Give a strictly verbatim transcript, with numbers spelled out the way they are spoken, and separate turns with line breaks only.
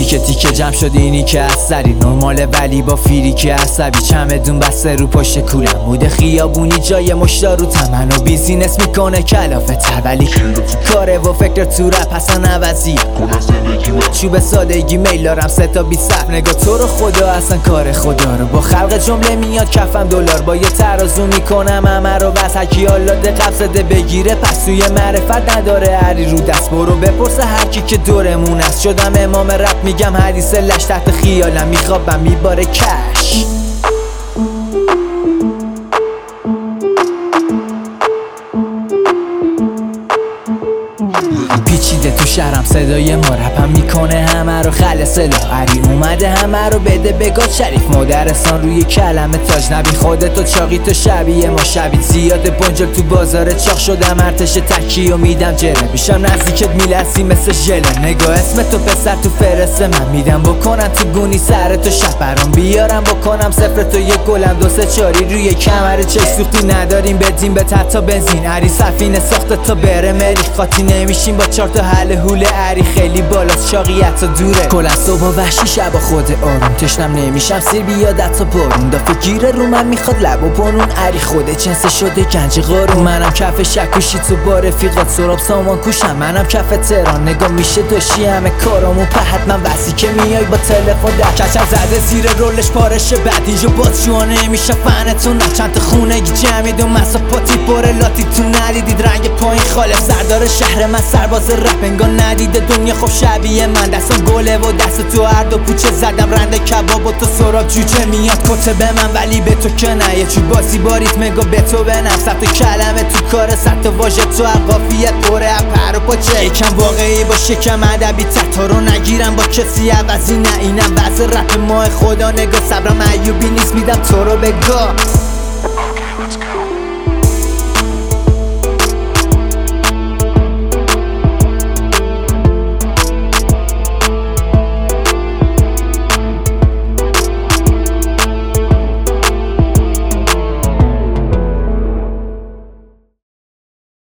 تیکه تیکه جمع شد اینی که از سری نرماله ولی با فیری که عصبی چمدون بسته رو پشت کولم موده خیابونی جای مشتار رو تمن و بیزینس میکنه کلافه تر ولی کاره و فکر تو رپ اصلا عوضی چوب سادگی میل دارم سه تا بی صف نگاه تو رو خدا اصلا کار خدا رو با خلق جمله میاد کفم دلار با یه ترازو میکنم همه رو بس هرکی آلاده قبضده بگیره پس توی معرفت نداره هری رو دست برو بپرسه هرکی که دورمون است شدم امام رپ میگم حدیث لش تحت خیالم میخوابم میباره کش پیچیده تو شهرم صدای ما رپم میکنه همه رو خلص لاغری اومده همه رو بده بگاد شریف مدرسان روی کلمه تاج نبی خودتو چاقی تو شبیه ما شبید زیاد بنجل تو بازار چاق شدم ارتش تکی و میدم جره میشم نزدیکت میلسی مثل ژله نگاه اسم تو پسر تو فرست من میدم بکنم تو گونی سر تو شب برام بیارم بکنم صفر تو یک گلم دو سه چاری روی کمر چه سوختی نداریم بدیم به تا بنزین عری سفینه ساخته تا بره مریخ خاطی نمیشیم با چهار تا حل هوله عری خیلی بالاست شاقیت تا دوره کل از صبح و وحشی شب خود آروم تشنم نمیشم سیر بیادت تا بارون دافه گیره رو من میخواد لب و پانون عری خوده چنسه شده گنج قارون منم کف شکوشی تو با رفیقات سراب سامان کوشم منم کف تهران نگاه میشه داشتی همه کارامو پهت من وسی که میای با تلفن در کچم زده زیر رولش پارشه بعد اینجا باز شما نمیشه فنتون نه چند تا خونگی جمعید و مساپاتی پر لاتی تو ندیدید رنگ پایین خالف سردار شهر من سرباز رپ انگار ندیده دنیا خب شبیه من دستم گله و دست تو هر دو پوچه زدم رنده کباب و تو سراب جوجه میاد کته به من ولی به تو که نه یه چوب بازی باریت مگا به تو بنم ست و کلمه تو کار ست و واژه تو عقافیت پره پر و پاچه یکم واقعی باشه کم ادبی تتا رو نگیرم با کسی عوضی نه اینم وضع رپ ماه خدا نگاه صبرم ایوبی نیست میدم تو رو بگاه